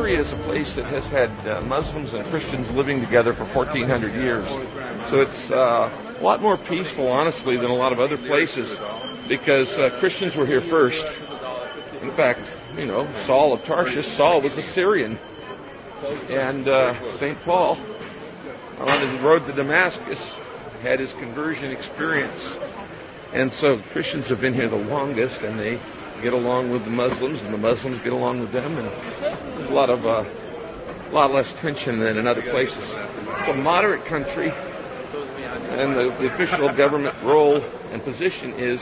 Syria is a place that has had Muslims and Christians living together for 1,400 years. So it's a lot more peaceful, honestly, than a lot of other places, because Christians were here first. In fact, Saul of Tarshish, Saul was a Syrian. And St. Paul, on his road to Damascus, had his conversion experience. And so Christians have been here the longest, and they get along with the Muslims, and the Muslims get along with them, and there's a lot less tension than in other places. It's a moderate country, and the official government role and position is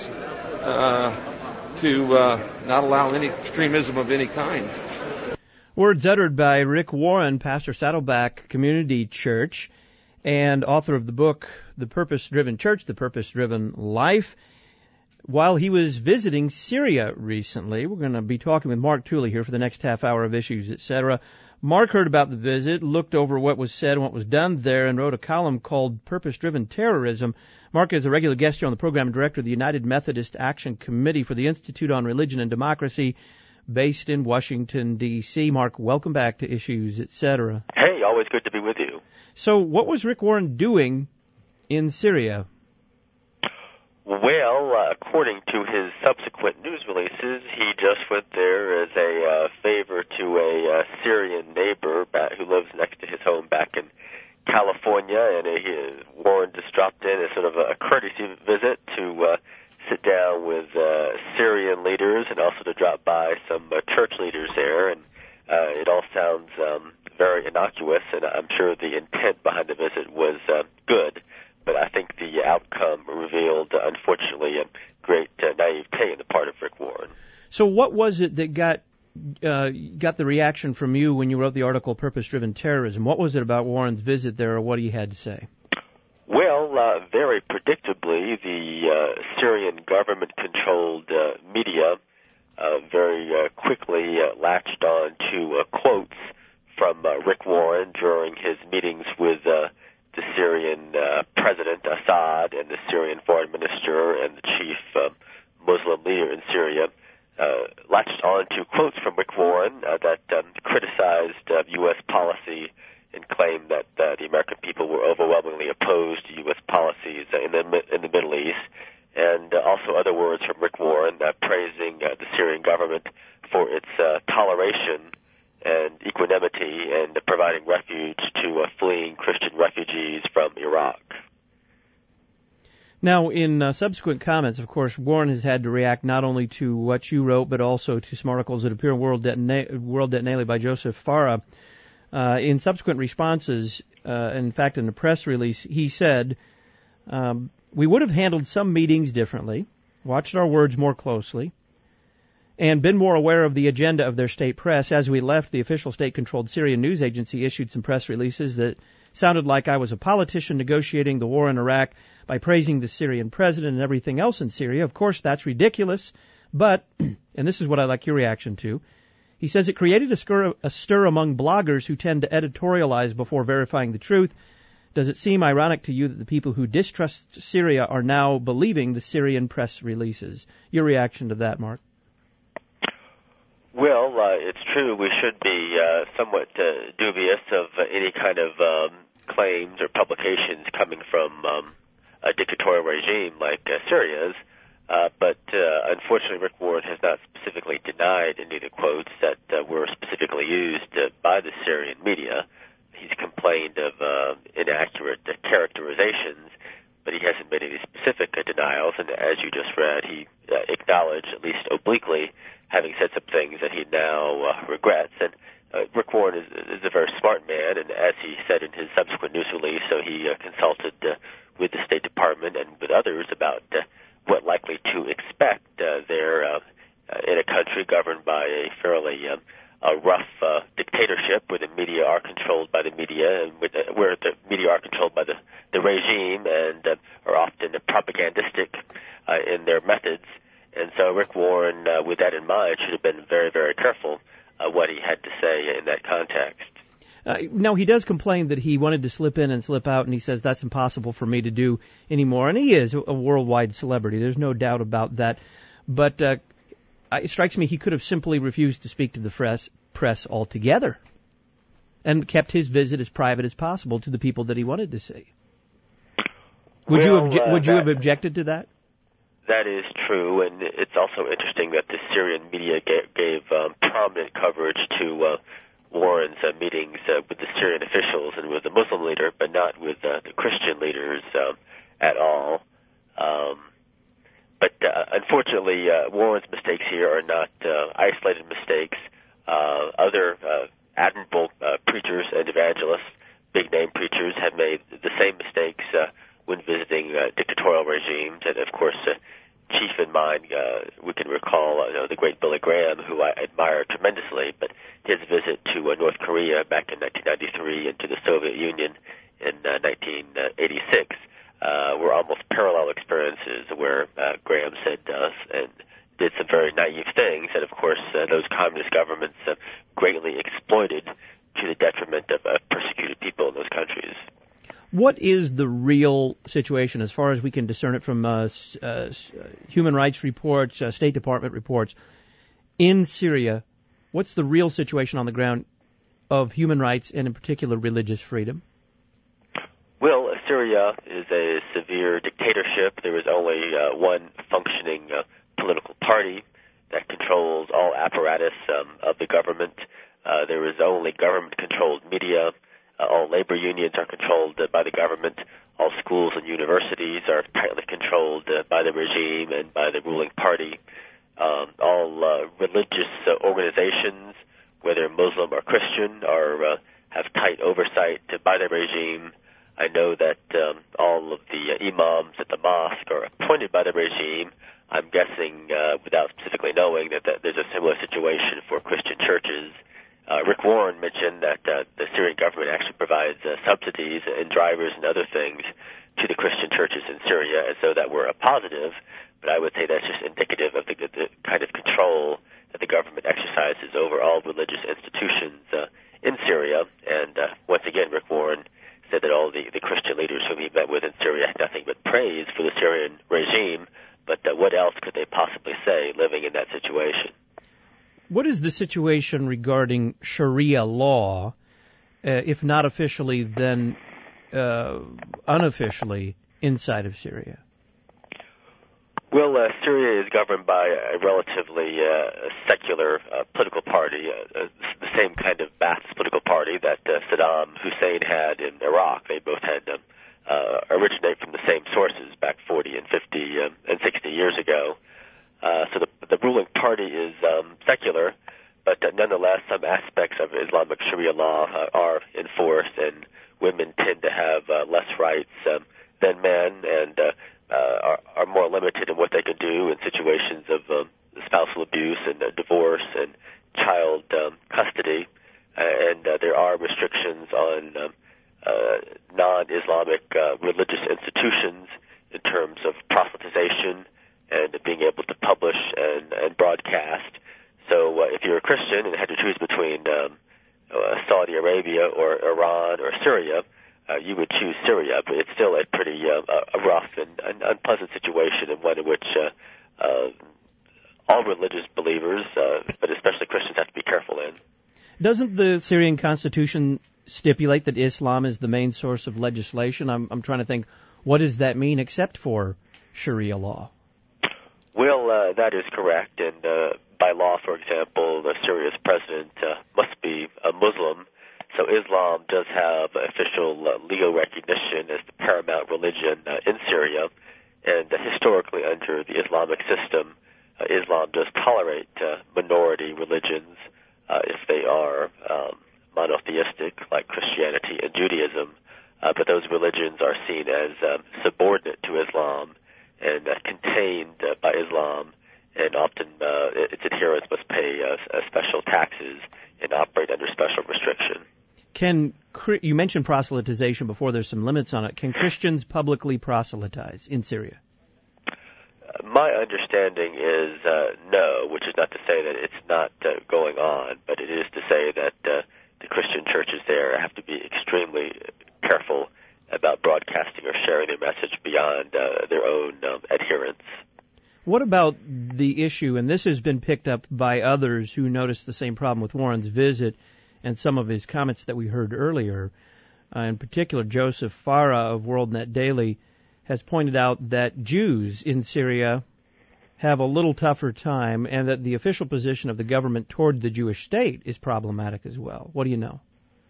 to not allow any extremism of any kind. Words uttered by Rick Warren, pastor Saddleback Community Church, and author of the book, The Purpose-Driven Church, The Purpose-Driven Life. While he was visiting Syria recently, we're going to be talking with Mark Tooley here for the next half hour of Issues, etc. Mark heard about the visit, looked over what was said and what was done there, and wrote a column called Purpose-Driven Terrorism. Mark is a regular guest here on the program, director of the United Methodist Action Committee for the Institute on Religion and Democracy, based in Washington, D.C. Mark, welcome back to Issues, etc. Hey, always good to be with you. So what was Rick Warren doing in Syria? Well, according to his subsequent news releases, he just went there as a favor to a Syrian neighbor who lives next to his home back in California, and Warren just dropped in as sort of a courtesy visit to sit down with Syrian leaders and also to drop by some church leaders there, and it all sounds very innocuous, and I'm sure the intent behind the visit was good. But I think the outcome revealed, unfortunately, a great naivete on the part of Rick Warren. So what was it that got the reaction from you when you wrote the article Purpose-Driven Terrorism? What was it about Warren's visit there, or what he had to say? Well, very predictably, the Syrian government-controlled media very quickly latched on to quotes from Rick Warren during his meetings with the Syrian President Assad and the Syrian foreign minister and the chief Muslim leader in Syria, latched on to quotes from Rick Warren that criticized U.S. policy and claimed that the American people were overwhelmingly opposed to U.S. policies in the Middle East, and also other words from Rick Warren praising the Syrian government for its toleration and equanimity and providing refuge to fleeing Christian refugees from Iraq. Now, in subsequent comments, of course, Warren has had to react not only to what you wrote, but also to some articles that appear in World Daily by Joseph Farah. In subsequent responses, in fact, in a press release, he said, we would have handled some meetings differently, watched our words more closely, and been more aware of the agenda of their state press. As we left, the official state-controlled Syrian news agency issued some press releases that sounded like I was a politician negotiating the war in Iraq by praising the Syrian president and everything else in Syria. Of course, that's ridiculous, but, and this is what I'd like your reaction to, he says it created a stir among bloggers who tend to editorialize before verifying the truth. Does it seem ironic to you that the people who distrust Syria are now believing the Syrian press releases? Your reaction to that, Mark? Well, it's true. We should be somewhat dubious of any kind of claims or publications coming from a dictatorial regime like Syria's. But unfortunately, Rick Warren has not specifically denied any of the quotes that were specifically used by the Syrian media. He's complained of inaccurate characterizations, but he hasn't made any specific denials. And as you just read, he acknowledged, at least obliquely, having said some things that he now regrets. And Rick Warren is a very smart man, and as he said in his subsequent news release, so he consulted with the State Department and with others about what likely to expect there in a country governed by a fairly rough dictatorship where the media are controlled by the media and where the media are controlled by the regime and are often propagandistic in their methods. And so Rick Warren, with that in mind, should have been very, very careful what he had to say in that context. Now, he does complain that he wanted to slip in and slip out, and he says that's impossible for me to do anymore. And he is a worldwide celebrity. There's no doubt about that. But it strikes me he could have simply refused to speak to the press altogether. and kept his visit as private as possible to the people that he wanted to see. Would you have objected to that? That is true, and it's also interesting that the Syrian media gave prominent coverage to Warren's meetings with the Syrian officials and with the Muslim leader, but not with the Christian leaders at all. But unfortunately, Warren's mistakes here are not isolated mistakes. Other admirable preachers and evangelists, big-name preachers, have made the same mistakes when visiting dictatorial regimes. And, of course, chief in mind, we can recall the great Billy Graham, who I admire tremendously, but his visit to North Korea back in 1993 and to the Soviet Union in 1986 were almost parallel experiences where Graham said and did some very naive things, and of course those communist governments greatly exploited to the detriment of persecuted people in those countries. What is the real situation, as far as we can discern it from human rights reports, State Department reports, in Syria? What's the real situation on the ground of human rights and, in particular, religious freedom? Well, Syria is a severe dictatorship. There is only one functioning political party that controls all apparatus of the government. There is only government-controlled media. All labor unions are controlled by the government. All schools and universities are tightly controlled by the regime and by the ruling party. All religious organizations, whether Muslim or Christian, have tight oversight by the regime. I know that all of the imams at the mosque are appointed by the regime. I'm guessing, without specifically knowing, that there's a similar situation for Christian churches. Rick Warren mentioned that the Syrian government actually provides subsidies and drivers and other things to the Christian churches in Syria, and so that we're a positive, but I would say that's just indicative of the kind of control that the government exercises over all religious institutions in Syria. And once again, Rick Warren said that all the Christian leaders whom he met with in Syria had nothing but praise for the Syrian regime, but what else could they possibly say living in that situation? What is the situation regarding Sharia law, if not officially, then unofficially, inside of Syria? Well, Syria is governed by a relatively secular political party, the same kind of Ba'athist political party that Saddam Hussein had in Iraq. They both had originate from the same sources back 40 and 50 and 60 years ago. So the ruling party is secular, but nonetheless some aspects of Islamic Sharia law are enforced, and women tend to have less rights than men, and are more limited in what they can do in situations of spousal abuse and divorce and child custody. And there are restrictions on non-Islamic religious institutions in terms of proselytization and being able to publish and broadcast. So if you're a Christian and had to choose between Saudi Arabia or Iran or Syria, you would choose Syria, but it's still a pretty rough and unpleasant situation, and one in which all religious believers, but especially Christians, have to be careful in. Doesn't the Syrian constitution stipulate that Islam is the main source of legislation? I'm trying to think, what does that mean except for Sharia law? Well, that is correct, and by law, for example, Syria's president must be a Muslim, so Islam does have official legal recognition as the paramount religion in Syria, and historically under the Islamic system, Islam does tolerate minority religions if they are monotheistic, like Christianity and Judaism, but those religions are seen as subordinate to Islam and contained by Islam, and often its adherents must pay special taxes and operate under special restriction. You mentioned proselytization before. There's some limits on it. Can Christians publicly proselytize in Syria? My understanding is no, which is not to say that it's not going on, but it is to say that the Christian churches there have to be extremely careful about broadcasting or sharing their message beyond their own adherents. What about the issue, and this has been picked up by others who noticed the same problem with Warren's visit, and some of his comments that we heard earlier. In particular, Joseph Farah of WorldNet Daily has pointed out that Jews in Syria have a little tougher time, and that the official position of the government toward the Jewish state is problematic as well. What do you know?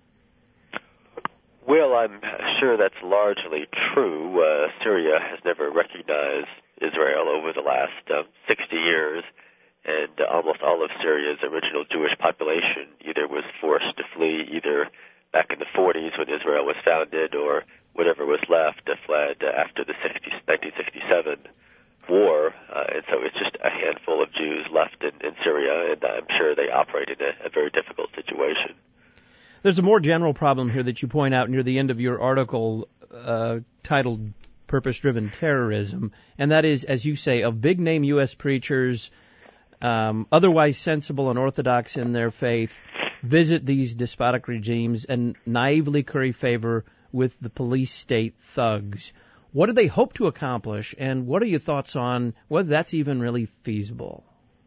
Well, I'm sure that's largely true. Syria has never recognized Israel over the last 60 years, and almost all of Syria's original Jewish population either was forced to flee either back in the 40s when Israel was founded, or whatever was left fled after the 1967 war. And so it's just a handful of Jews left in Syria, and I'm sure they operate in a very difficult situation. There's a more general problem here that you point out near the end of your article titled Purpose-Driven Terrorism, and that is, as you say, of big-name U.S. preachers, otherwise sensible and orthodox in their faith, visit these despotic regimes and naively curry favor with the police state thugs. What do they hope to accomplish, and what are your thoughts on whether that's even really feasible?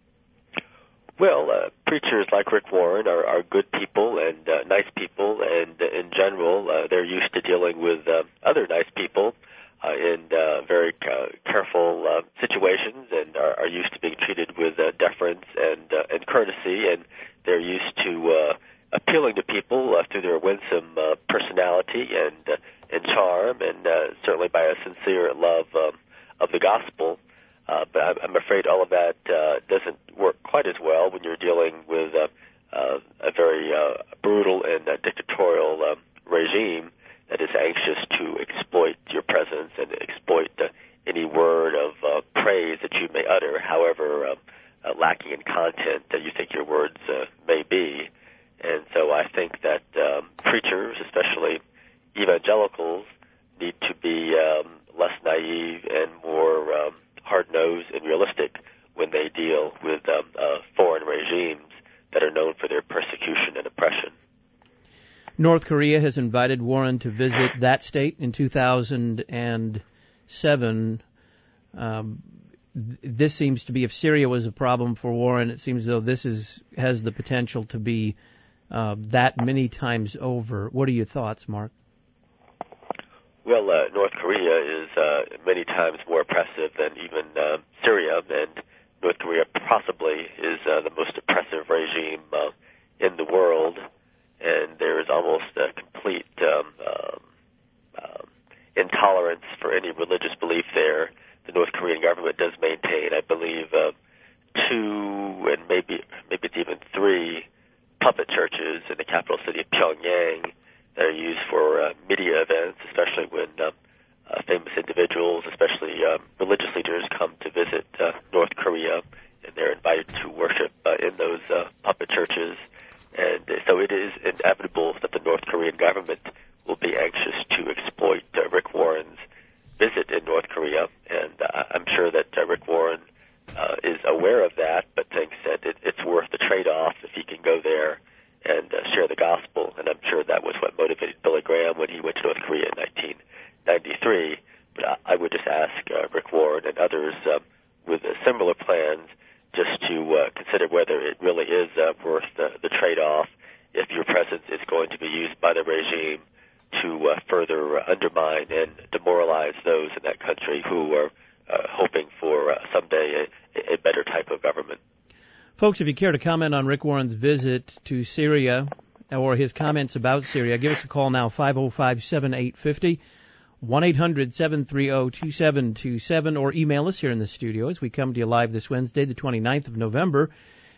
Well, preachers like Rick Warren are good people and nice people, and in general, they're used to dealing with other nice people in very careful situations, and are used to being treated with deference and courtesy, and they're used to appealing to people through their winsome personality and charm, and certainly by a sincere love of the gospel. But I'm afraid all of that doesn't work quite as well when you're dealing with a very brutal and dictatorial regime that is anxious to exploit your presence and exploit any word of praise that you may utter, however lacking in content that you think your words may be. And so I think that preachers, especially evangelicals, need to be less naive and more hard-nosed and realistic when they deal with foreign regimes that are known for their persecution and oppression. North Korea has invited Warren to visit that state in 2007. This seems to be, if Syria was a problem for Warren, it seems as though this has the potential to be that many times over. What are your thoughts, Mark? Well, North Korea is many times more oppressive than even Syria, and North Korea possibly is the most oppressive regime in the world, and there is almost a complete intolerance for any religious belief there. The North Korean government does maintain, I believe, 2 and maybe it's even 3 puppet churches in the capital city of Pyongyang that are used for media events, especially when famous individuals, especially religious leaders, come to visit North Korea, and they're invited to worship in those puppet churches. And so it is inevitable that the North Korean government will be anxious to exploit Rick Warren's visit in North Korea, and I'm sure that Rick Warren is aware of that, but thinks that it's worth the trade-off if he can go there and share the gospel. And I'm sure that was what motivated Billy Graham when he went to North Korea in 1993. But I would just ask Rick Warren and others with similar plans just to consider whether it really is worth the trade-off if your presence is going to be used by the regime to further undermine and demoralize those in that country who are hoping for someday a better type of government. Folks, if you care to comment on Rick Warren's visit to Syria or his comments about Syria, give us a call now, 505-7850, 1-800-730-2727, or email us here in the studio as we come to you live this Wednesday, the 29th of November.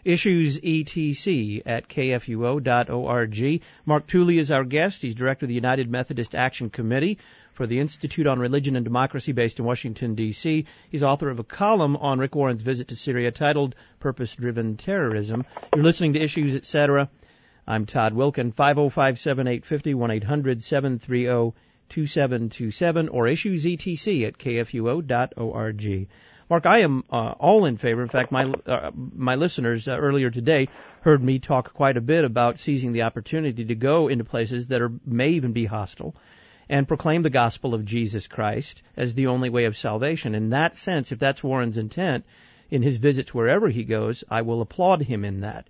issuesetc@kfuo.org. Mark Tooley is our guest. He's director of the United Methodist Action Committee for the Institute on Religion and Democracy based in Washington, D.C. He's author of a column on Rick Warren's visit to Syria titled Purpose-Driven Terrorism. You're listening to Issues, Etc. I'm Todd Wilkin, 505-7850, 1-800-730-2727, or issuesetc@kfuo.org. Mark, I am all in favor. In fact, my listeners earlier today heard me talk quite a bit about seizing the opportunity to go into places that may even be hostile and proclaim the gospel of Jesus Christ as the only way of salvation. In that sense, if that's Warren's intent in his visits wherever he goes, I will applaud him in that.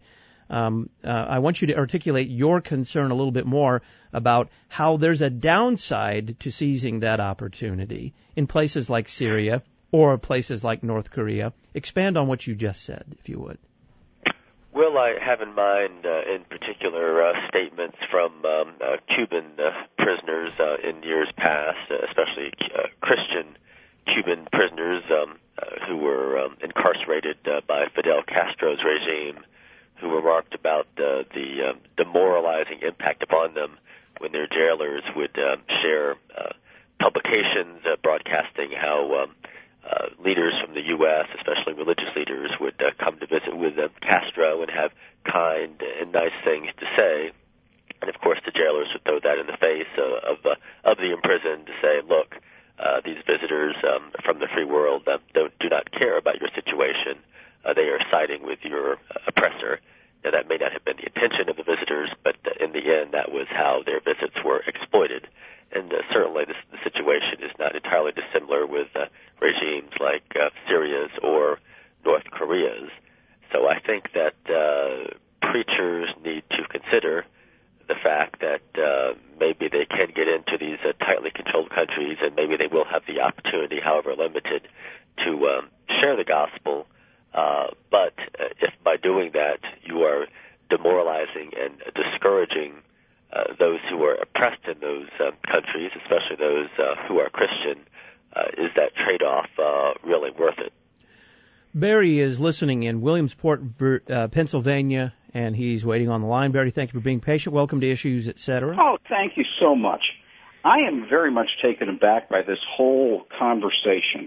I want you to articulate your concern a little bit more about how there's a downside to seizing that opportunity in places like Syria or places like North Korea. Expand on what you just said, if you would. Well, I have in mind, in particular, statements from Cuban prisoners in years past, especially Christian Cuban prisoners who were incarcerated by Fidel Castro's regime, who remarked about the demoralizing impact upon them when their jailers would share publications broadcasting how leaders from the U.S., especially religious leaders, would come to visit with Castro and have kind and nice things to say. And, of course, the jailers would throw that in the face of the imprisoned to say, look, these visitors from the free world do not care about your situation. They are siding with your oppressor. Now, that may not have been the intention of the visitors, but in the end, that was how their visits were exploited. And certainly the situation is not entirely dissimilar with regimes like Syria's or North Korea's. So I think that preachers need to consider the fact that maybe they can get into these tightly controlled countries, and maybe they will have the opportunity, however limited, to share the gospel. But if by doing that you are demoralizing and discouraging those who are oppressed in those countries, especially those who are Christian, is that trade-off really worth it? Barry is listening in Williamsport, Pennsylvania, and he's waiting on the line. Barry, thank you for being patient. Welcome to Issues, Etc. Oh, thank you so much. I am very much taken aback by this whole conversation.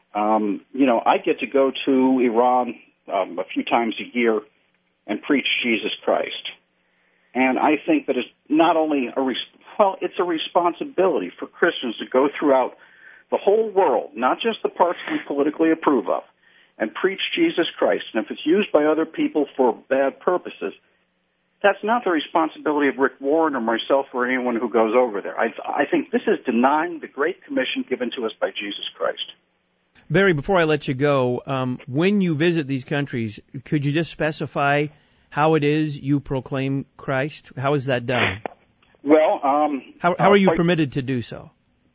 I get to go to Iran a few times a year and preach Jesus Christ. And I think that it's not only it's a responsibility for Christians to go throughout the whole world, not just the parts we politically approve of, and preach Jesus Christ. And if it's used by other people for bad purposes, that's not the responsibility of Rick Warren or myself or anyone who goes over there. I think this is denying the great commission given to us by Jesus Christ. Barry, before I let you go, when you visit these countries, could you just specify how it is you proclaim Christ? How is that done? Well, how are you permitted to do so?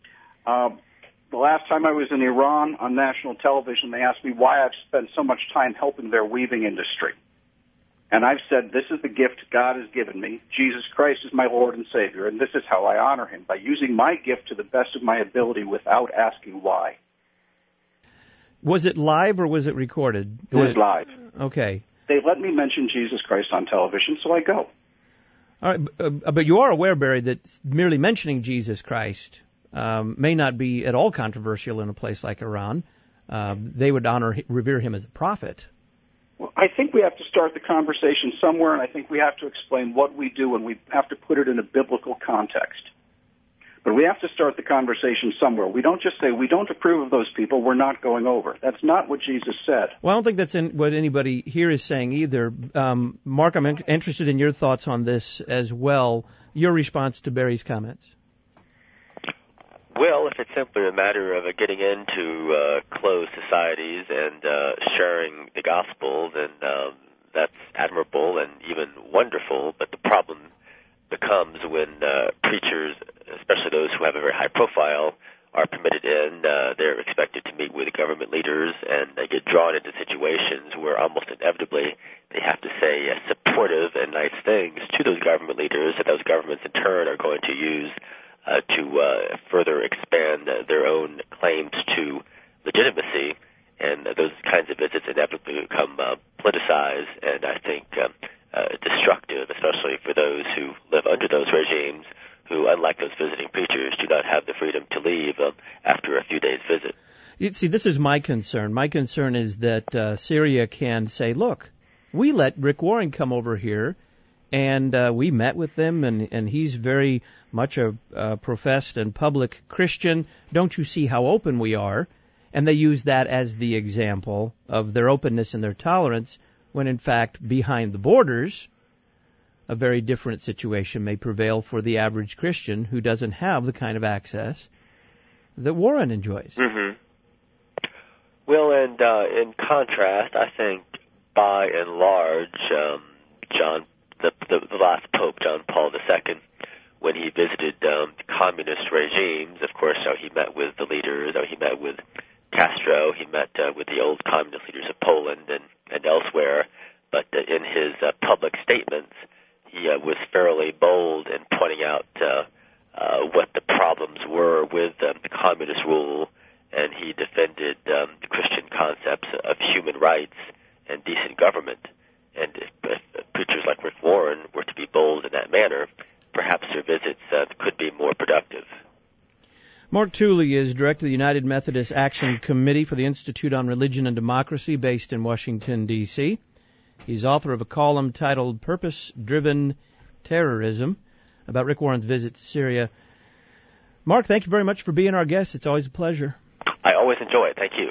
The last time I was in Iran on national television, they asked me why I've spent so much time helping their weaving industry. And I've said, this is the gift God has given me. Jesus Christ is my Lord and Savior, and this is how I honor him, by using my gift to the best of my ability without asking why. Was it live or was it recorded? It was live. Okay. They let me mention Jesus Christ on television, so I go. All right, but you are aware, Barry, that merely mentioning Jesus Christ may not be at all controversial in a place like Iran. They would revere him as a prophet. Well, I think we have to start the conversation somewhere, and I think we have to explain what we do, and we have to put it in a biblical context. But we have to start the conversation somewhere. We don't just say, we don't approve of those people, we're not going over. That's not what Jesus said. Well, I don't think that's what anybody here is saying either. Mark, I'm interested in your thoughts on this as well. Your response to Barry's comments. Well, if it's simply a matter of getting into closed societies and sharing the gospel, then that's admirable and even wonderful. But the problem becomes when preachers, especially those who have a very high profile, are permitted in. They're expected to meet with government leaders, and they get drawn into situations where almost inevitably they have to say supportive and nice things to those government leaders that those governments in turn are going to use to further expand their own claims to legitimacy. And those kinds of visits inevitably become politicized and I think destructive, especially for those who live under those regimes who, unlike those visiting preachers, do not have the freedom to leave after a few days' visit. See, this is my concern. My concern is that Syria can say, look, we let Rick Warren come over here, and we met with him, and he's very much a professed and public Christian. Don't you see how open we are? And they use that as the example of their openness and their tolerance, when in fact, behind the borders, a very different situation may prevail for the average Christian who doesn't have the kind of access that Warren enjoys. Mm-hmm. Well, and in contrast, I think by and large, the last Pope, John Paul II, when he visited communist regimes. Of course, he met with the leaders, he met with Castro, he met with the old communist leaders of Poland and elsewhere. But in his public statements, he was fairly bold in pointing out what the problems were with the communist rule, and he defended the Christian concepts of human rights and decent government. And if preachers like Rick Warren were to be bold in that manner, perhaps their visits could be more productive. Mark Tooley is director of the United Methodist Action Committee for the Institute on Religion and Democracy based in Washington, D.C. He's author of a column titled Purpose-Driven Terrorism about Rick Warren's visit to Syria. Mark, thank you very much for being our guest. It's always a pleasure. I always enjoy it. Thank you.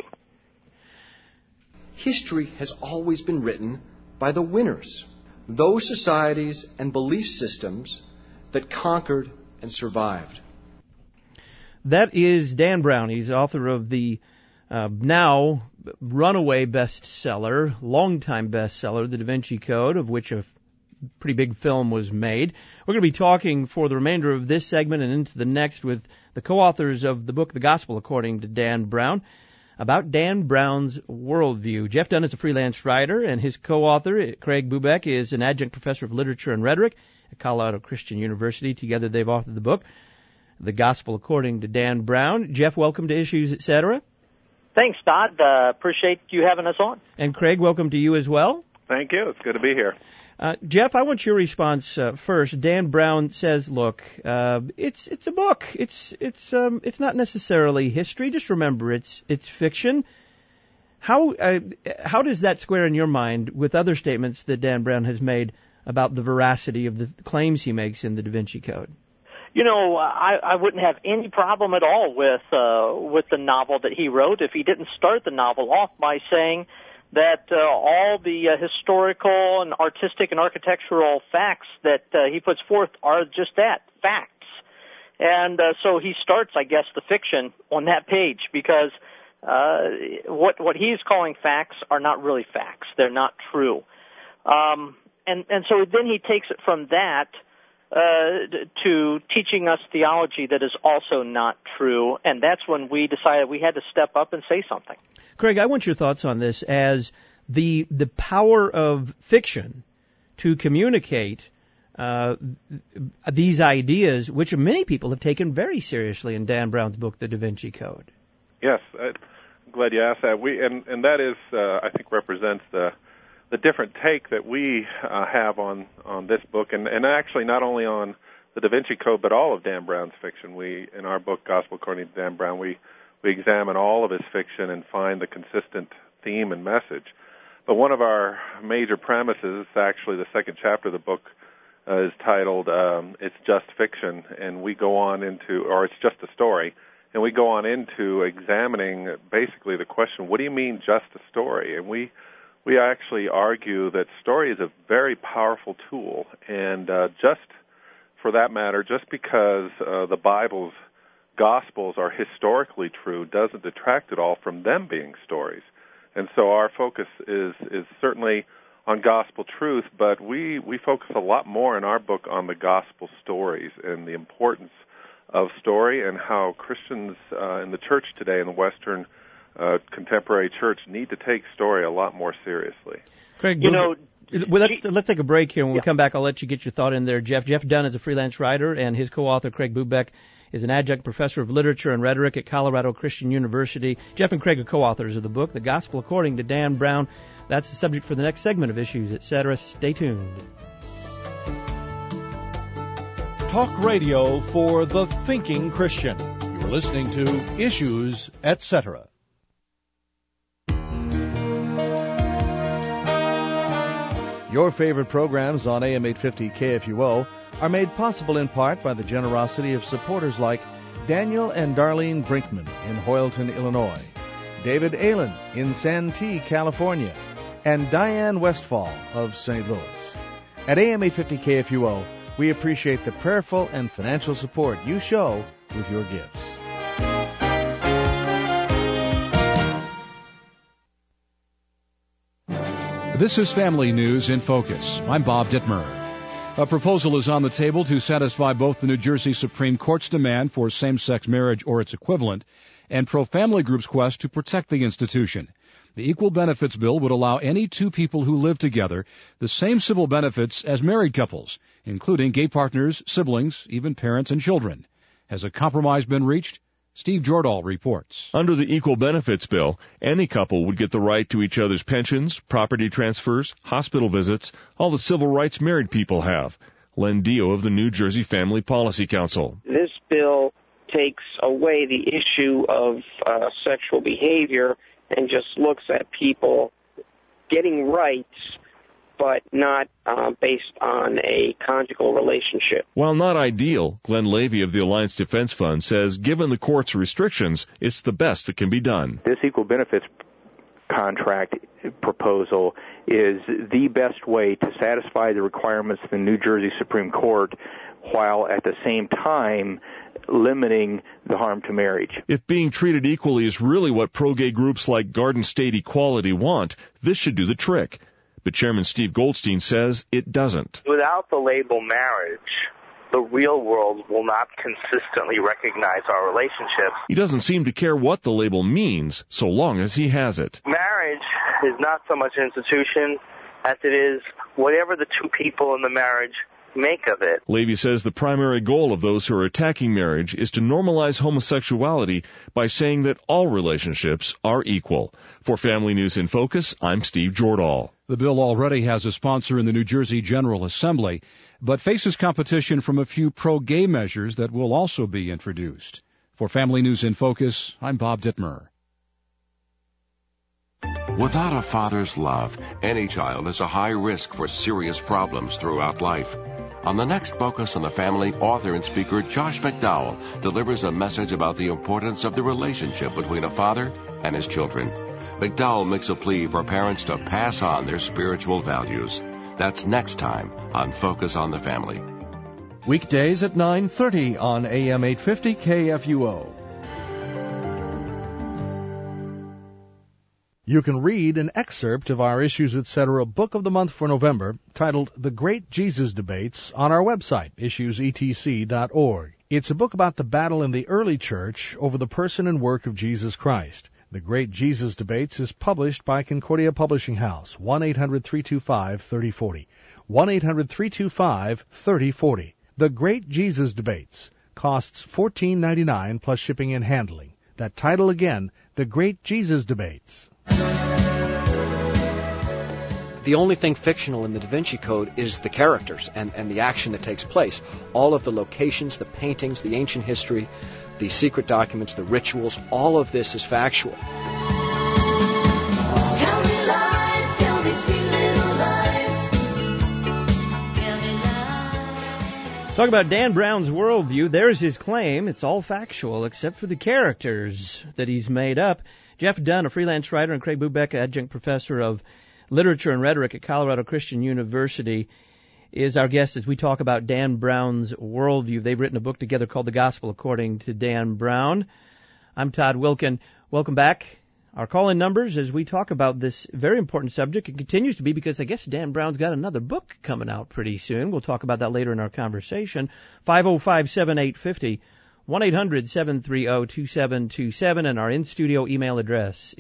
History has always been written by the winners, those societies and belief systems that conquered and survived. That is Dan Brown. He's author of the now runaway bestseller, longtime bestseller, The Da Vinci Code, of which a pretty big film was made. We're going to be talking for the remainder of this segment and into the next with the co-authors of the book, The Gospel According to Dan Brown, about Dan Brown's worldview. Jeff Dunn is a freelance writer, and his co-author, Craig Bubeck, is an adjunct professor of literature and rhetoric at Colorado Christian University. Together they've authored the book, The Gospel According to Dan Brown. Jeff, welcome to Issues, Etc. Thanks, Todd. Appreciate you having us on. And Craig, welcome to you as well. Thank you. It's good to be here. Jeff, I want your response first. Dan Brown says, "Look, it's a book. It's not necessarily history. Just remember, it's fiction." How does that square in your mind with other statements that Dan Brown has made about the veracity of the claims he makes in the Da Vinci Code? You know, I wouldn't have any problem at all with the novel that he wrote if he didn't start the novel off by saying that all the historical and artistic and architectural facts that he puts forth are just that, facts. And so he starts, I guess, the fiction on that page because what he's calling facts are not really facts. They're not true. And so then he takes it from that to teaching us theology that is also not true, and that's when we decided we had to step up and say something. Craig, I want your thoughts on this as the power of fiction to communicate these ideas, which many people have taken very seriously in Dan Brown's book, The Da Vinci Code. Yes, I'm glad you asked that. And that is, I think, represents the different take that we have on this book, and actually not only on the Da Vinci Code, but all of Dan Brown's fiction. We, in our book, Gospel According to Dan Brown, we examine all of his fiction and find the consistent theme and message. But one of our major premises, actually the second chapter of the book, is titled It's Just Fiction, and we go on into, or it's just a story, and we go on into examining basically the question, what do you mean just a story? And we actually argue that story is a very powerful tool, and just for that matter, just because the Bible's Gospels are historically true doesn't detract at all from them being stories. And so our focus is certainly on gospel truth, but we focus a lot more in our book on the gospel stories and the importance of story and how Christians in the church today, in the Western contemporary church, need to take story a lot more seriously. Craig, let's take a break here. When we come back, I'll let you get your thought in there, Jeff. Jeff Dunn is a freelance writer, and his co-author, Craig Bubeck, is an adjunct professor of literature and rhetoric at Colorado Christian University. Jeff and Craig are co-authors of the book, The Gospel According to Dan Brown. That's the subject for the next segment of Issues, Etc. Stay tuned. Talk radio for the thinking Christian. You're listening to Issues, Etc. Your favorite programs on AM 850 KFUO are made possible in part by the generosity of supporters like Daniel and Darlene Brinkman in Hoyleton, Illinois, David Aylen in Santee, California, and Diane Westfall of St. Louis. At AM 850 KFUO, we appreciate the prayerful and financial support you show with your gifts. This is Family News in Focus. I'm Bob Dittmer. A proposal is on the table to satisfy both the New Jersey Supreme Court's demand for same-sex marriage or its equivalent and pro-family groups' quest to protect the institution. The Equal Benefits Bill would allow any two people who live together the same civil benefits as married couples, including gay partners, siblings, even parents and children. Has a compromise been reached? Steve Jordahl reports. Under the Equal Benefits Bill, any couple would get the right to each other's pensions, property transfers, hospital visits, all the civil rights married people have. Len Dio of the New Jersey Family Policy Council. This bill takes away the issue of sexual behavior and just looks at people getting rights, but not based on a conjugal relationship. While not ideal, Glenn Levy of the Alliance Defense Fund says given the court's restrictions, it's the best that can be done. This equal benefits contract proposal is the best way to satisfy the requirements of the New Jersey Supreme Court while at the same time limiting the harm to marriage. If being treated equally is really what pro-gay groups like Garden State Equality want, this should do the trick. But Chairman Steve Goldstein says it doesn't. Without the label marriage, the real world will not consistently recognize our relationships. He doesn't seem to care what the label means, so long as he has it. Marriage is not so much an institution as it is whatever the two people in the marriage make of it. Levy says the primary goal of those who are attacking marriage is to normalize homosexuality by saying that all relationships are equal. For Family News in Focus, I'm Steve Jordahl. The bill already has a sponsor in the New Jersey General Assembly, but faces competition from a few pro-gay measures that will also be introduced. For Family News in Focus, I'm Bob Dittmer. Without a father's love, any child has a high risk for serious problems throughout life. On the next Focus on the Family, author and speaker Josh McDowell delivers a message about the importance of the relationship between a father and his children. McDowell makes a plea for parents to pass on their spiritual values. That's next time on Focus on the Family. Weekdays at 9:30 on AM 850 KFUO. You can read an excerpt of our Issues Etc. Book of the Month for November, titled The Great Jesus Debates, on our website, issuesetc.org. It's a book about the battle in the early church over the person and work of Jesus Christ. The Great Jesus Debates is published by Concordia Publishing House, 1-800-325-3040. 1-800-325-3040. The Great Jesus Debates costs $14.99 plus shipping and handling. That title again, The Great Jesus Debates. The only thing fictional in the Da Vinci Code is the characters and the action that takes place. All of the locations, the paintings, the ancient history, the secret documents, the rituals, all of this is factual. Tell me lies, tell me sweet little lies. Tell me lies. Talk about Dan Brown's worldview. There's his claim. It's all factual except for the characters that he's made up. Jeff Dunn, a freelance writer, and Craig Bubeck, adjunct professor of literature and rhetoric at Colorado Christian University, is our guest as we talk about Dan Brown's worldview. They've written a book together called The Gospel According to Dan Brown. I'm Todd Wilkin. Welcome back. Our call-in numbers as we talk about this very important subject. It continues to be because I guess Dan Brown's got another book coming out pretty soon. We'll talk about that later in our conversation. 505-7850. 1-800-730-2727, and our in-studio email address,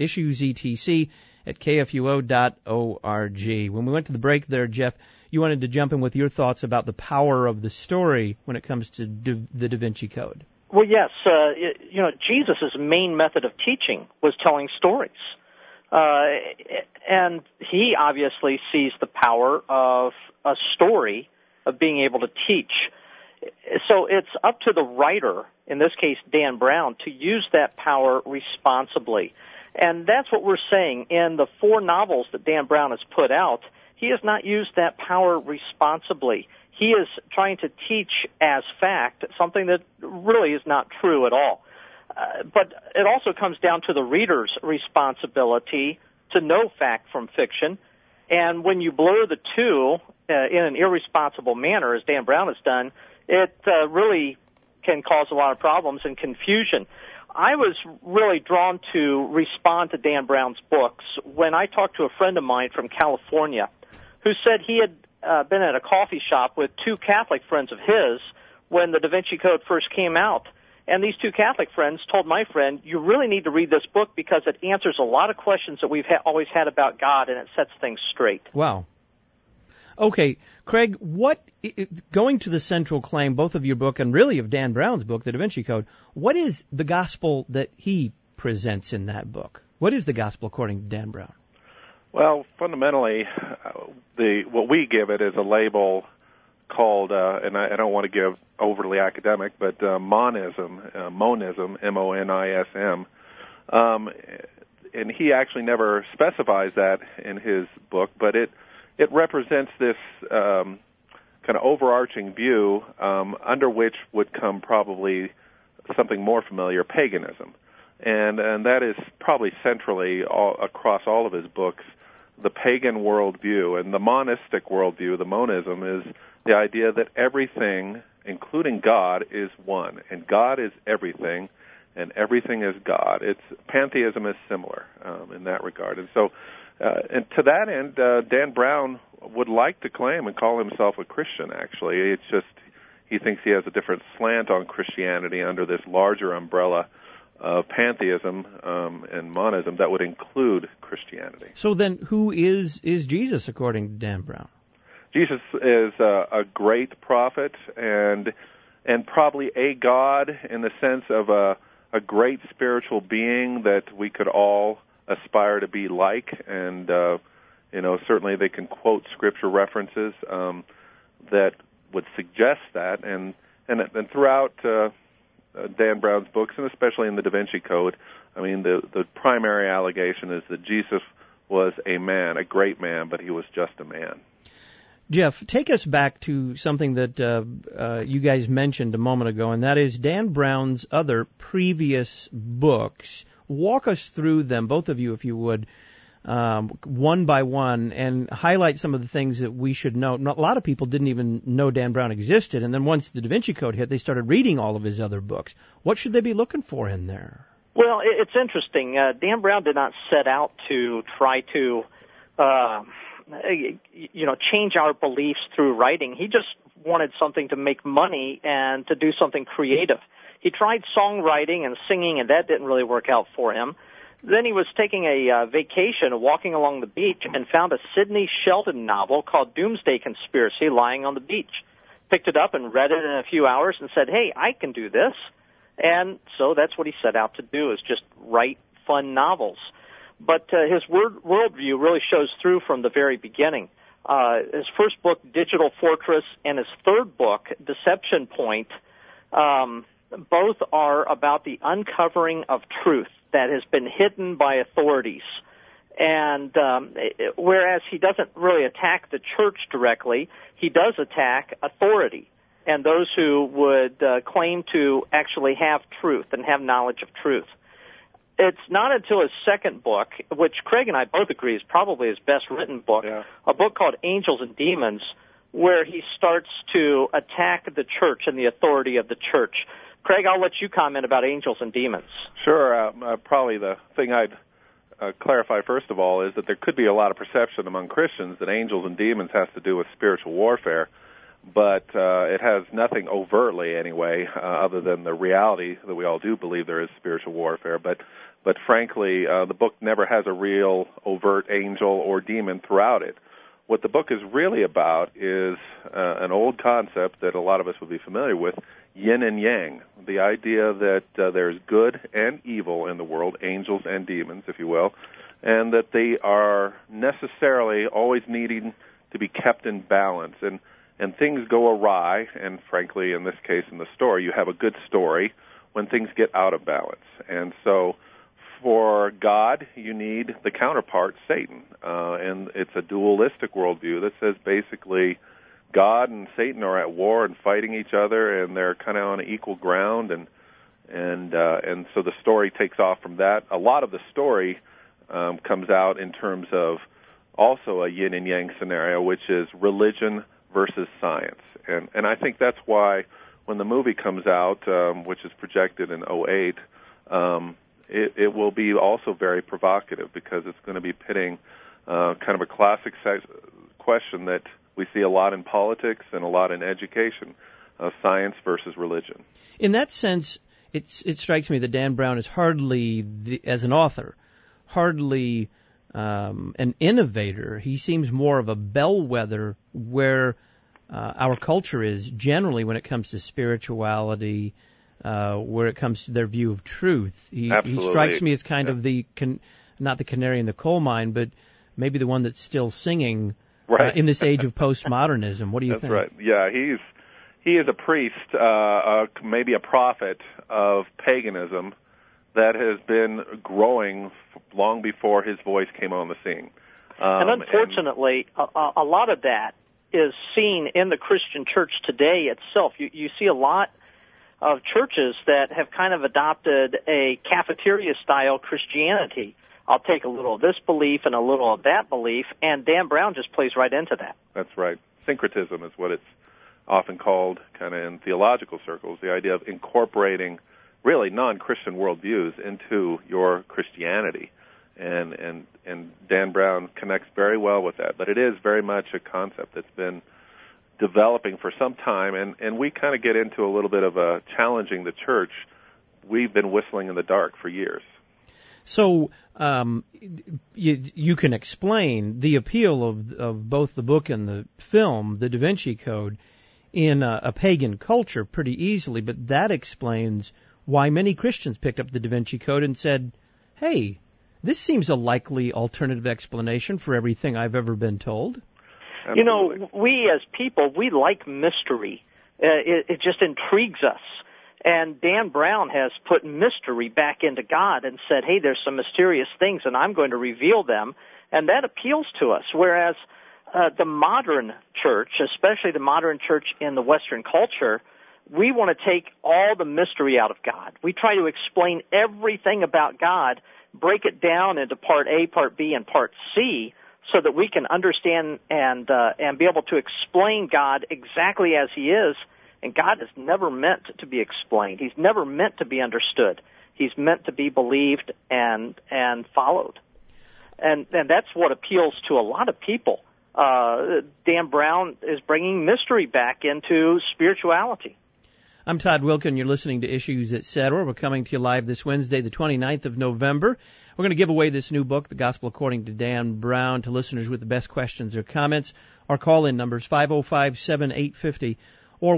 issuesetc@kfuo.org. When we went to the break there, Jeff, you wanted to jump in with your thoughts about the power of the story when it comes to the Da Vinci Code. Well, yes. Jesus' main method of teaching was telling stories. And he obviously sees the power of a story, of being able to teach. So it's up to the writer, in this case Dan Brown, to use that power responsibly. And that's what we're saying. In the 4 novels that Dan Brown has put out, he has not used that power responsibly. He is trying to teach as fact something that really is not true at all. But it also comes down to the reader's responsibility to know fact from fiction. And when you blur the two in an irresponsible manner, as Dan Brown has done, it really can cause a lot of problems and confusion. I was really drawn to respond to Dan Brown's books when I talked to a friend of mine from California who said he had been at a coffee shop with two Catholic friends of his when the Da Vinci Code first came out. And these two Catholic friends told my friend, you really need to read this book because it answers a lot of questions that we've always had about God, and it sets things straight. Wow. Okay, Craig, going to the central claim, both of your book and really of Dan Brown's book, The Da Vinci Code, what is the gospel that he presents in that book? What is the gospel according to Dan Brown? Well, fundamentally, what we give it is a label called, and I don't want to give overly academic, but monism, M-O-N-I-S-M. And he actually never specifies that in his book, but it represents this kind of overarching view under which would come probably something more familiar, paganism. And that is probably centrally across all of his books, the pagan worldview. And the monistic worldview, the monism, is the idea that everything, including God, is one, and God is everything, and everything is God. Pantheism is similar in that regard. And so, and to that end, Dan Brown would like to claim and call himself a Christian, actually. It's just he thinks he has a different slant on Christianity under this larger umbrella of pantheism and monism that would include Christianity. So then who is Jesus according to Dan Brown? Jesus is a great prophet and probably a God in the sense of a great spiritual being that we could all aspire to be like. And certainly they can quote scripture references that would suggest that. And throughout Dan Brown's books, and especially in the Da Vinci Code, I mean, the primary allegation is that Jesus was a man, a great man, but he was just a man. Jeff, take us back to something that you guys mentioned a moment ago, and that is Dan Brown's other previous books. Walk us through them, both of you, if you would, one by one, and highlight some of the things that we should know. A lot of people didn't even know Dan Brown existed, and then once the Da Vinci Code hit, they started reading all of his other books. What should they be looking for in there? Well, it's interesting. Dan Brown did not set out to try to change our beliefs through writing. He just wanted something to make money and to do something creative. He tried songwriting and singing, and that didn't really work out for him. Then he was taking a vacation, walking along the beach, and found a Sidney Sheldon novel called Doomsday Conspiracy lying on the beach. Picked it up and read it in a few hours and said, hey, I can do this. And so that's what he set out to do, is just write fun novels. But his worldview really shows through from the very beginning. His first book, Digital Fortress, and his third book, Deception Point, both are about the uncovering of truth that has been hidden by authorities. And whereas he doesn't really attack the church directly, he does attack authority and those who would claim to actually have truth and have knowledge of truth. It's not until his second book, which Craig and I both agree is probably his best written book, a book called Angels and Demons, where he starts to attack the church and the authority of the church. Craig, I'll let you comment about Angels and Demons. Sure. Probably the thing I'd clarify first of all is that there could be a lot of perception among Christians that angels and demons has to do with spiritual warfare, but it has nothing overtly anyway, other than the reality that we all do believe there is spiritual warfare. But frankly, the book never has a real overt angel or demon throughout it. What the book is really about is an old concept that a lot of us would be familiar with, yin and yang, the idea that there's good and evil in the world, angels and demons, if you will, and that they are necessarily always needing to be kept in balance. And things go awry, and frankly, in this case, in the story, you have a good story when things get out of balance. And so for God, you need the counterpart, Satan. And it's a dualistic worldview that says basically God and Satan are at war and fighting each other, and they're kind of on equal ground. And so the story takes off from that. A lot of the story comes out in terms of also a yin and yang scenario, which is religion versus science. And I think that's why when the movie comes out, which is projected in 2008, it will be also very provocative because it's going to be pitting kind of a classic question that we see a lot in politics and a lot in education, science versus religion. In that sense, it strikes me that Dan Brown is hardly, as an author, hardly an innovator. He seems more of a bellwether where our culture is generally when it comes to spirituality, where it comes to their view of truth. He strikes me as kind of not the canary in the coal mine, but maybe the one that's still singing in this age of postmodernism. What do you think? That's right. Yeah, he is a priest, maybe a prophet of paganism that has been growing long before his voice came on the scene. And unfortunately, a lot of that is seen in the Christian church today itself. You see a lot of churches that have kind of adopted a cafeteria-style Christianity. I'll take a little of this belief and a little of that belief, and Dan Brown just plays right into that. That's right. Syncretism is what it's often called kind of in theological circles, the idea of incorporating really non-Christian worldviews into your Christianity. And Dan Brown connects very well with that. But it is very much a concept that's been developing for some time, and we kind of get into a little bit of a challenging the church. We've been whistling in the dark for years. So you can explain the appeal of both the book and the film, The Da Vinci Code, in a pagan culture pretty easily, but that explains why many Christians picked up the Da Vinci Code and said, hey, this seems a likely alternative explanation for everything I've ever been told. Absolutely. You know, we as people, we like mystery. It just intrigues us. And Dan Brown has put mystery back into God and said, hey, there's some mysterious things, and I'm going to reveal them. And that appeals to us, whereas the modern church, especially the modern church in the Western culture, we want to take all the mystery out of God. We try to explain everything about God, break it down into part A, part B, and part C, so that we can understand and be able to explain God exactly as He is. And God is never meant to be explained. He's never meant to be understood. He's meant to be believed and followed. And that's what appeals to a lot of people. Dan Brown is bringing mystery back into spirituality. I'm Todd Wilken. You're listening to Issues Etc. We're coming to you live this Wednesday, the 29th of November. We're going to give away this new book, The Gospel According to Dan Brown, to listeners with the best questions or comments. Our call-in number is 505-7850 or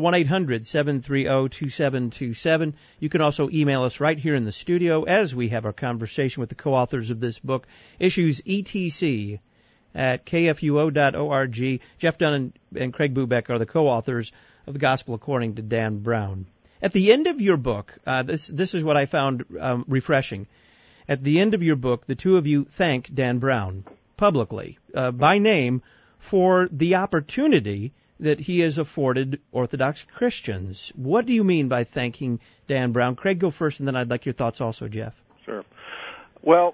1-800-730-2727. You can also email us right here in the studio as we have our conversation with the co-authors of this book, Issues ETC at kfuo.org. Jeff Dunn and Craig Bubeck are the co-authors of The Gospel According to Dan Brown. At the end of your book, this is what I found refreshing. At the end of your book, the two of you thank Dan Brown publicly, by name, for the opportunity that he has afforded Orthodox Christians. What do you mean by thanking Dan Brown? Craig, go first, and then I'd like your thoughts also, Jeff. Sure. Well,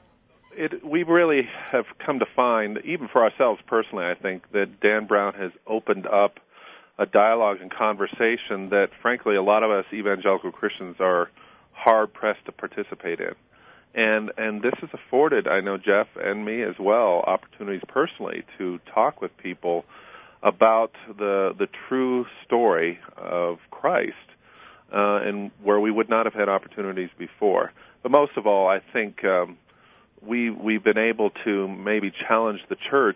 we really have come to find, even for ourselves personally, I think, that Dan Brown has opened up a dialogue and conversation that, frankly, a lot of us evangelical Christians are hard-pressed to participate in. And this has afforded, I know Jeff and me as well, opportunities personally to talk with people about the true story of Christ, and where we would not have had opportunities before. But most of all, I think we've been able to maybe challenge the church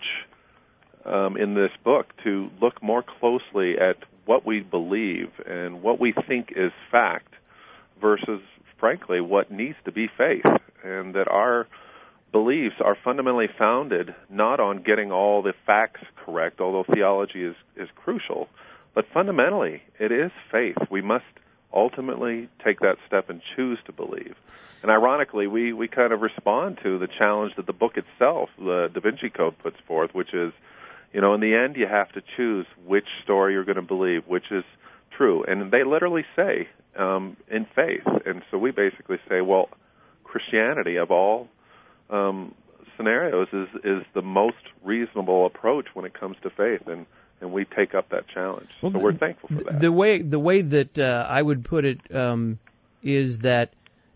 in this book to look more closely at what we believe and what we think is fact versus, frankly, what needs to be faith, and that our beliefs are fundamentally founded not on getting all the facts correct, although theology is crucial, but fundamentally it is faith. We must ultimately take that step and choose to believe. And ironically, we kind of respond to the challenge that the book itself, the Da Vinci Code, puts forth, which is, in the end you have to choose which story you're going to believe, which is true. And they literally say, in faith. And so we basically say, well, Christianity of all scenarios is the most reasonable approach when it comes to faith, and we take up that challenge. So we're thankful for that. The way that I would put it is that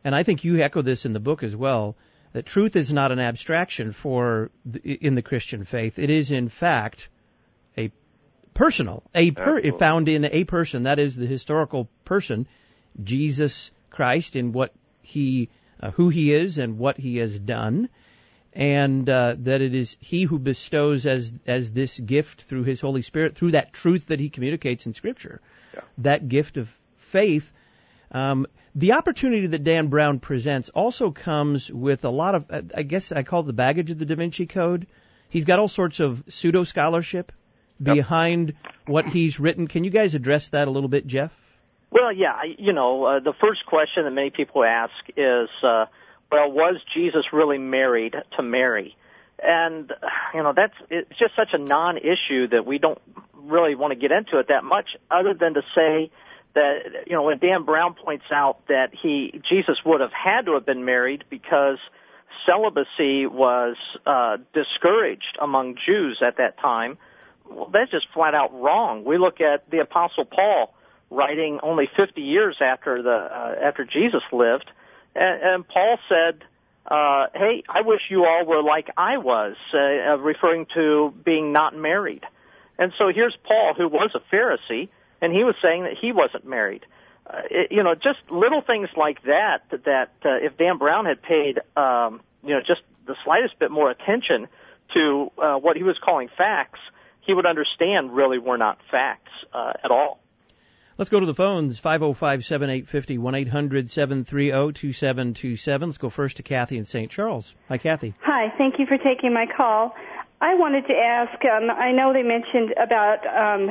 and I think you echo this in the book as well, that truth is not an abstraction in the Christian faith. It is, in fact, a personal, found in a person, that is the historical person, Jesus Christ, in what who he is and what he has done, and that it is he who bestows as this gift through his Holy Spirit, through that truth that he communicates in Scripture, that gift of faith. The opportunity that Dan Brown presents also comes with a lot of, I guess I call it the baggage of the Da Vinci Code. He's got all sorts of pseudo-scholarship behind what he's written. Can you guys address that a little bit, Jeff? Well, yeah, the first question that many people ask is, was Jesus really married to Mary? And, it's just such a non-issue that we don't really want to get into it that much, other than to say that, when Dan Brown points out that Jesus would have had to have been married because celibacy was discouraged among Jews at that time, well, that's just flat out wrong. We look at the Apostle Paul writing only 50 years after Jesus lived, and Paul said, hey, I wish you all were like I was, referring to being not married. And so here's Paul, who was a Pharisee, and he was saying that he wasn't married. Just little things like that if Dan Brown had paid, just the slightest bit more attention to what he was calling facts, he would understand really were not facts at all. Let's go to the phones, 505-7850, 1-800-730-2727. Let's go first to Kathy in St. Charles. Hi, Kathy. Hi, thank you for taking my call. I wanted to ask, I know they mentioned about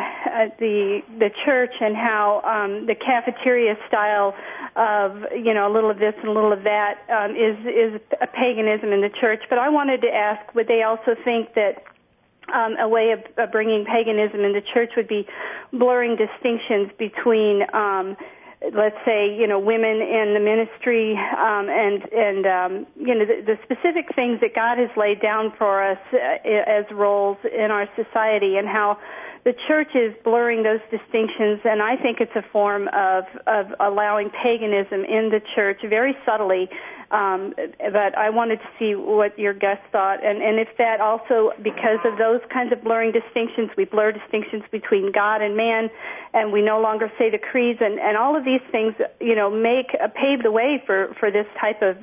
the church and how the cafeteria style of, a little of this and a little of that is a paganism in the church. But I wanted to ask, would they also think that a way of bringing paganism in the church would be blurring distinctions between, let's say, women in the ministry, and the specific things that God has laid down for us as roles in our society, and how the church is blurring those distinctions. And I think it's a form of allowing paganism in the church very subtly. But I wanted to see what your guest thought, and if that also, because of those kinds of blurring distinctions, we blur distinctions between God and man, and we no longer say the creeds, and all of these things, pave the way for this type of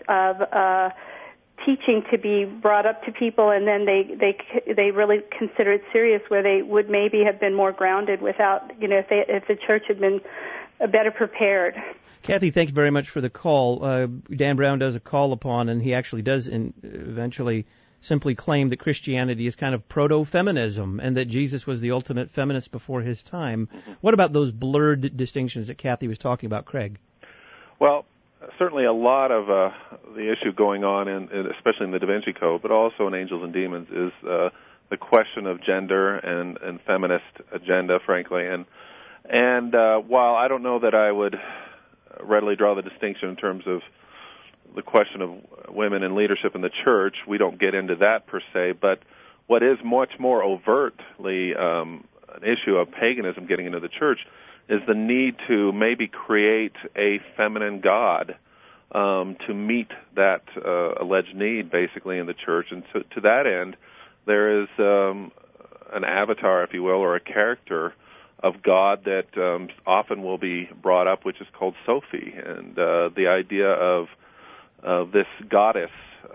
teaching to be brought up to people, and then they really consider it serious, where they would maybe have been more grounded without, if the church had been better prepared. Kathy, thank you very much for the call. Dan Brown does a call upon, and he actually does eventually simply claim that Christianity is kind of proto-feminism and that Jesus was the ultimate feminist before his time. What about those blurred distinctions that Kathy was talking about, Craig? Well, certainly a lot of the issue going on, especially in the Da Vinci Code, but also in Angels and Demons, is the question of gender and feminist agenda, frankly. And while I don't know that I would readily draw the distinction in terms of the question of women in leadership in the church, we don't get into that per se, but what is much more overtly an issue of paganism getting into the church is the need to maybe create a feminine god to meet that alleged need, basically, in the church. And to that end, there is an avatar, if you will, or a character of God that often will be brought up, which is called Sophie. And the idea of this goddess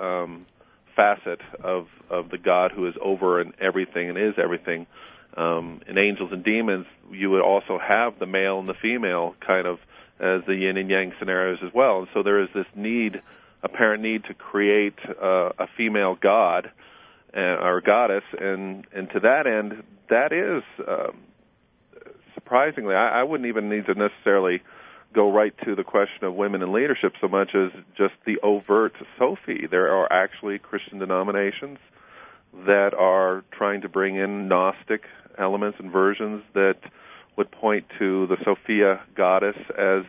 facet of the God who is over and everything and is everything. In Angels and Demons, you would also have the male and the female kind of as the yin and yang scenarios as well. And so there is this apparent need to create a female god or goddess, and to that end, that is surprisingly, I wouldn't even need to necessarily go right to the question of women in leadership so much as just the overt Sophie. There are actually Christian denominations that are trying to bring in Gnostic elements and versions that would point to the Sophia goddess as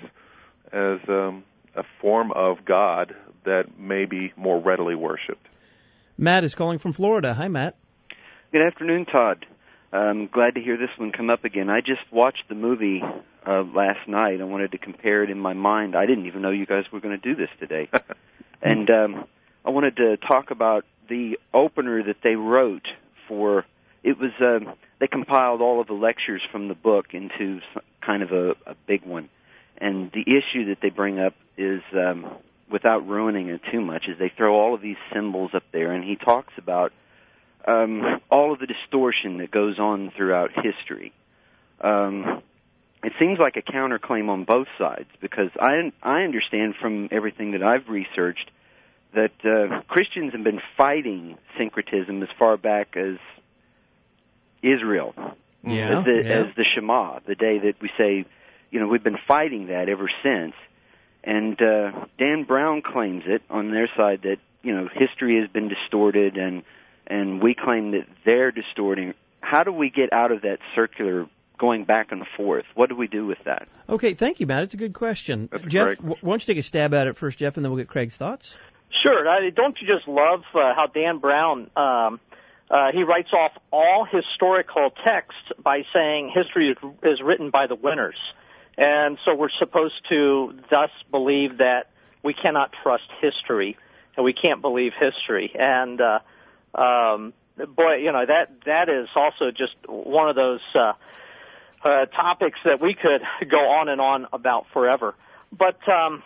a form of God that may be more readily worshipped. Matt is calling from Florida. Hi, Matt. Good afternoon, Todd. I'm glad to hear this one come up again. I just watched the movie last night. I wanted to compare it in my mind. I didn't even know you guys were going to do this today. And I wanted to talk about the opener that they wrote for, it was, they compiled all of the lectures from the book into kind of a big one. And the issue that they bring up is, without ruining it too much, is they throw all of these symbols up there, and he talks about all of the distortion that goes on throughout history. It seems like a counterclaim on both sides, because I understand from everything that I've researched that Christians have been fighting syncretism as far back as Israel, as the Shema, the day that we say, we've been fighting that ever since. And Dan Brown claims it on their side that, history has been distorted, and we claim that they're distorting. How do we get out of that circular going back and forth? What do we do with that? Okay, thank you, Matt. It's a good question. That's Jeff, great. why don't you take a stab at it first, Jeff, and then we'll get Craig's thoughts? Sure. Don't you just love how Dan Brown, he writes off all historical texts by saying history is written by the winners. And so we're supposed to thus believe that we cannot trust history, and we can't believe history. And, that is also just one of those topics that we could go on and on about forever. But and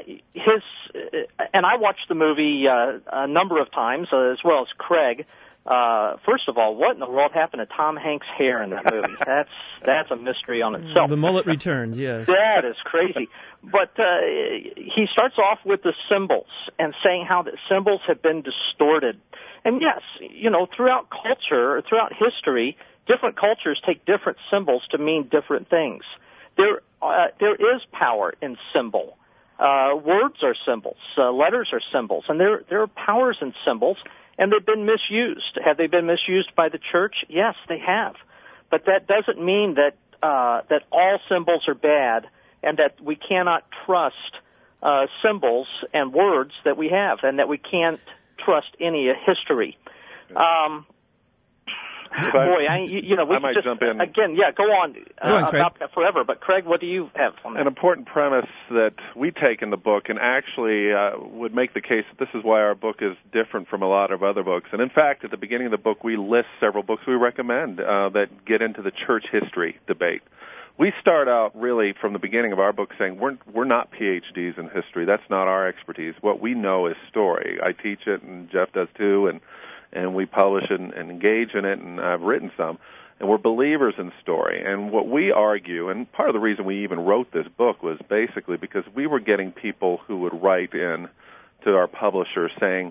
I watched the movie a number of times, as well as Craig. First of all, what in the world happened to Tom Hanks' hair in that movie? That's a mystery on itself. The mullet returns, yes. That is crazy. But he starts off with the symbols and saying how the symbols have been distorted. And yes, throughout culture, throughout history, different cultures take different symbols to mean different things. There is power in symbol. Words are symbols. Letters are symbols. And there are powers in symbols, and they've been misused. Have they been misused by the church? Yes, they have. But that doesn't mean that all symbols are bad and that we cannot trust symbols and words that we have, and that we can't trust any history. I might jump in. Again, go on, Craig. about that forever. But, Craig, what do you have on that? An important premise that we take in the book, and actually would make the case that this is why our book is different from a lot of other books. And, in fact, at the beginning of the book, we list several books we recommend that get into the church history debate. We start out really from the beginning of our book saying we're not PhDs in history. That's not our expertise. What we know is story. I teach it, and Jeff does too, and we publish it and engage in it, and I've written some. And we're believers in story. And what we argue, and part of the reason we even wrote this book was basically because we were getting people who would write in to our publisher saying,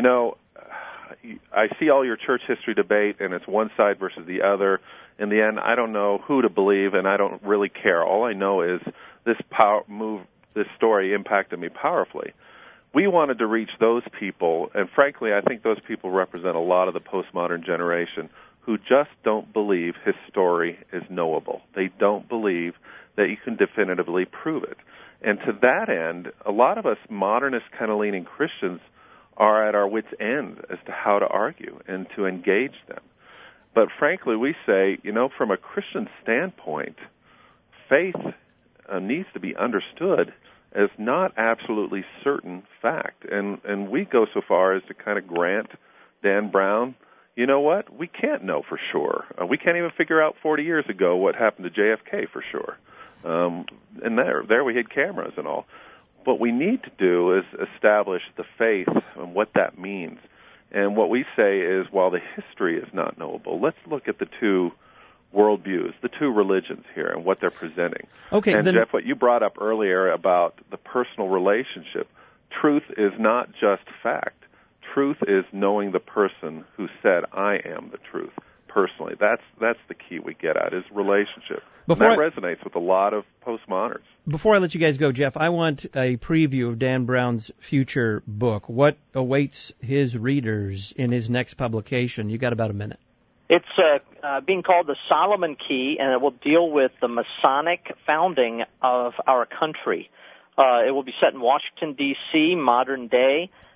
I see all your church history debate, and it's one side versus the other. In the end, I don't know who to believe, and I don't really care. All I know is this story impacted me powerfully. We wanted to reach those people, and frankly, I think those people represent a lot of the postmodern generation who just don't believe his story is knowable. They don't believe that you can definitively prove it. And to that end, a lot of us modernist kind of leaning Christians are at our wits' end as to how to argue and to engage them. But frankly, we say, from a Christian standpoint, faith needs to be understood as not absolutely certain fact. And we go so far as to kind of grant Dan Brown, you know what, we can't know for sure. We can't even figure out 40 years ago what happened to JFK for sure. And there we had cameras and all. What we need to do is establish the faith and what that means. And what we say is, while the history is not knowable, let's look at the two worldviews, the two religions here, and what they're presenting. Okay, and Jeff, what you brought up earlier about the personal relationship, truth is not just fact. Truth is knowing the person who said, I am the truth, personally. That's the key we get at, is relationship. And that resonates with a lot of postmoderns. Before I let you guys go, Jeff, I want a preview of Dan Brown's future book. What awaits his readers in his next publication? You got about a minute. It's being called the Solomon Key, and it will deal with the Masonic founding of our country. It will be set in Washington, D.C., modern day.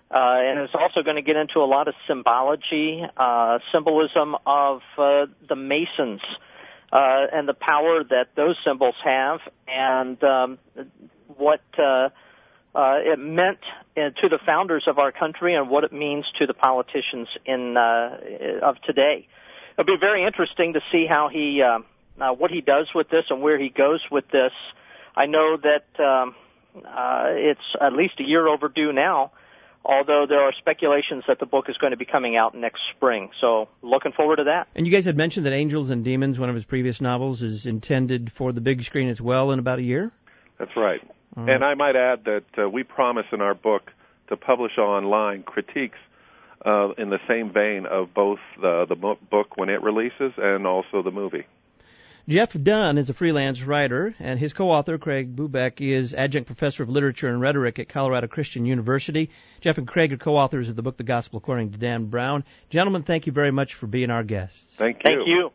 And it's also going to get into a lot of symbology, symbolism of the Masons and the power that those symbols have, and what it meant to the founders of our country and what it means to the politicians of today. It'll be very interesting to see how what he does with this and where he goes with this. I know that it's at least a year overdue now, although there are speculations that the book is going to be coming out next spring. So looking forward to that. And you guys had mentioned that Angels and Demons, one of his previous novels, is intended for the big screen as well in about a year? That's right. And I might add that we promise in our book to publish online critiques in the same vein of both the book when it releases and also the movie. Jeff Dunn is a freelance writer, and his co-author, Craig Bubeck, is adjunct professor of literature and rhetoric at Colorado Christian University. Jeff and Craig are co-authors of the book The Gospel According to Dan Brown. Gentlemen, thank you very much for being our guests. Thank you. Thank you.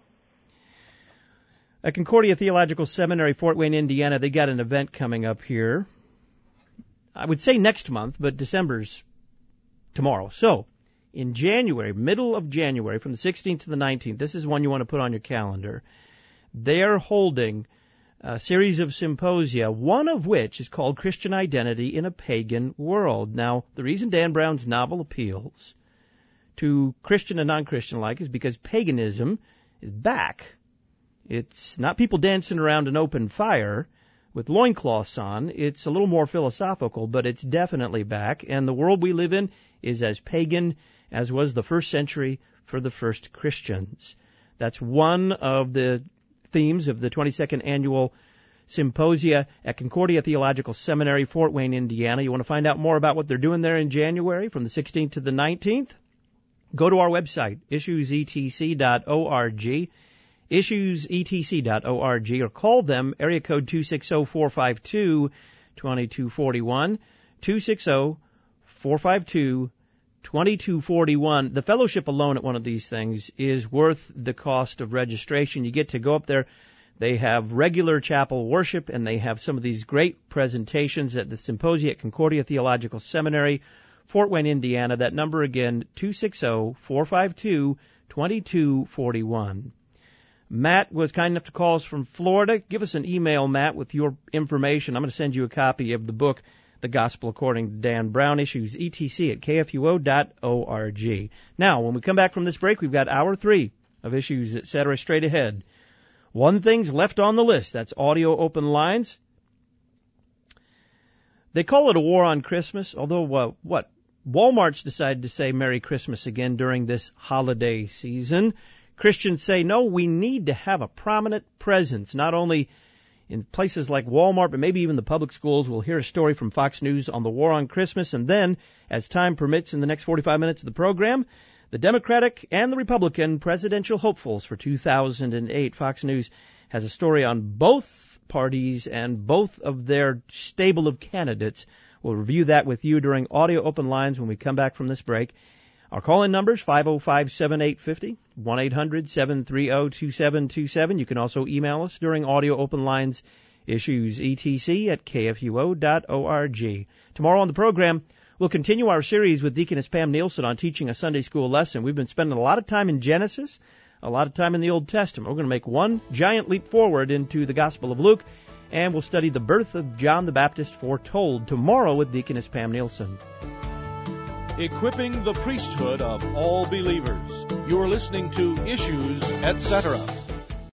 At Concordia Theological Seminary, Fort Wayne, Indiana, they got an event coming up here. I would say next month, but December's tomorrow. So, in January, middle of January, from the 16th to the 19th, this is one you want to put on your calendar. They are holding a series of symposia, one of which is called Christian Identity in a Pagan World. Now, the reason Dan Brown's novel appeals to Christian and non-Christian alike is because paganism is back. It's not people dancing around an open fire with loincloths on. It's a little more philosophical, but it's definitely back. And the world we live in is as pagan as was the first century for the first Christians. That's one of the themes of the 22nd Annual Symposia at Concordia Theological Seminary, Fort Wayne, Indiana. You want to find out more about what they're doing there in January from the 16th to the 19th? Go to our website, issuesetc.org, issuesetc.org, or call them, area code 260-452-2241, 260-452-2241. The fellowship alone at one of these things is worth the cost of registration. You get to go up there. They have regular chapel worship, and they have some of these great presentations at the Symposia at Concordia Theological Seminary, Fort Wayne, Indiana. That number again, 260-452-2241. Matt was kind enough to call us from Florida. Give us an email, Matt, with your information. I'm going to send you a copy of the book, The Gospel According to Dan Brown, issues etc. at kfuo.org. Now, when we come back from this break, we've got hour 3 of Issues Etc. straight ahead. One thing's left on the list. That's audio open lines. They call it a war on Christmas, although Walmart's decided to say Merry Christmas again during this holiday season. Christians say, no, we need to have a prominent presence, not only in places like Walmart, but maybe even the public schools. We'll hear a story from Fox News on the war on Christmas, and then, as time permits in the next 45 minutes of the program, the Democratic and the Republican presidential hopefuls for 2008. Fox News has a story on both parties and both of their stable of candidates. We'll review that with you during Audio Open Lines when we come back from this break. Our call-in numbers, 505-7850, 1-800-730-2727. You can also email us during Audio Open Lines, issues etc. at kfuo.org. Tomorrow on the program, we'll continue our series with Deaconess Pam Nielsen on teaching a Sunday school lesson. We've been spending a lot of time in Genesis, a lot of time in the Old Testament. We're going to make one giant leap forward into the Gospel of Luke, and we'll study the birth of John the Baptist foretold tomorrow with Deaconess Pam Nielsen. Equipping the priesthood of all believers. You're listening to Issues, Etc.